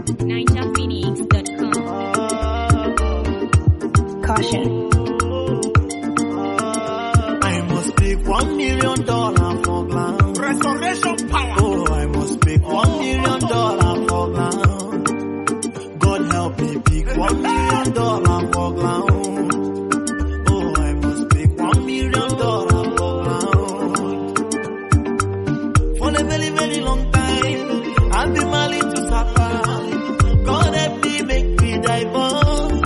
NinjaPhoenix.com. Caution. I must pick $1 million for glam. Restoration power. Oh, I must pick $1 million for glam. God help me pick $1 million for glam. Oh, I must pick $1 million for glam. For a very, very long time, I've been married to Sapa. God help me make me divorce.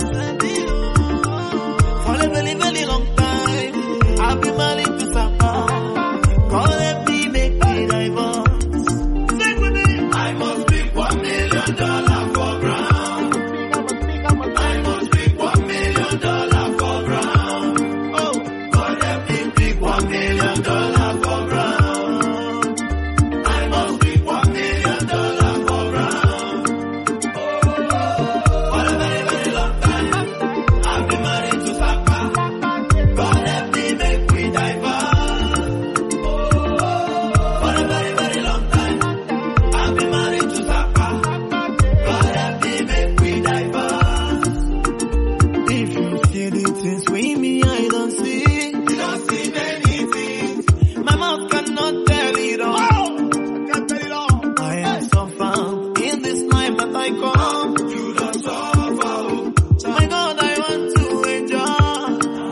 For a very, very long time, I've been married to Sapa. God help me make me divorce. Sing with me. I must pick $1 million for ground. I must pick $1 million for ground. Oh, God help me pick $1 million for ground. I must pick $1 million for ground. For a very, very long time, I've been married to Sapa. God help me make we divorce. For a very, very long time, I've been married to Sapa. God help me make we divorce. If you see the things with me, I don't see. You don't see many things. My mouth cannot tell it all. Can't tell it all. I am so found in this life that I come. You don't suffer. My God, I want to enjoy.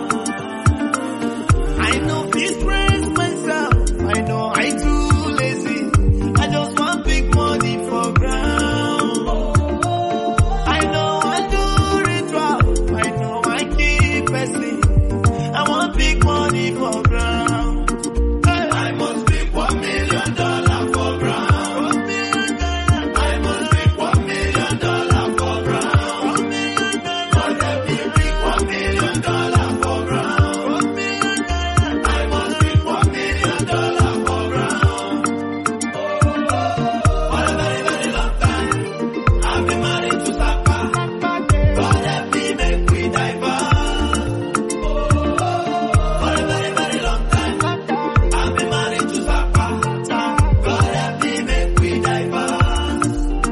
I know this praise myself. I know I too lazy. I just want big money for ground. I know I do ritual. I know I keep pressing. I want big money for ground. I must pick $1 million for ground. I must pick $1 million for ground. God help me pick $1 million for ground. I must pick $1 million for ground. For a very, very long time, I've been married to Sapa. God help me make we divorce. For a very, very long time, I've been married to Sapa. God help me make we divorce.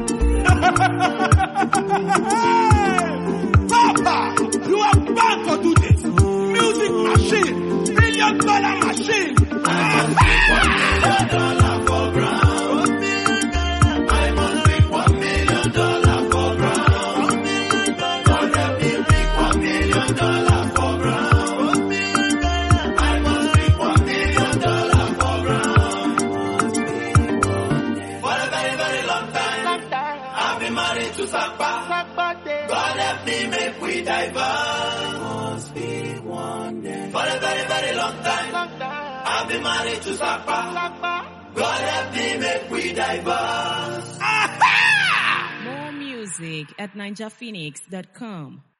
Papa, you are bound to do this. Music machine, $1 million machine. $1 million for ground. I must pick $1 million for ground. God help me pick $1 million for ground. I must pick $1 million for ground. For a very, very long time, I've been married to Sapa. God help me make we divorce. Must be one day. For a very, very long time, I've been married to Sapa. God help me make we divorce. More music at NinjaPhoenix.com.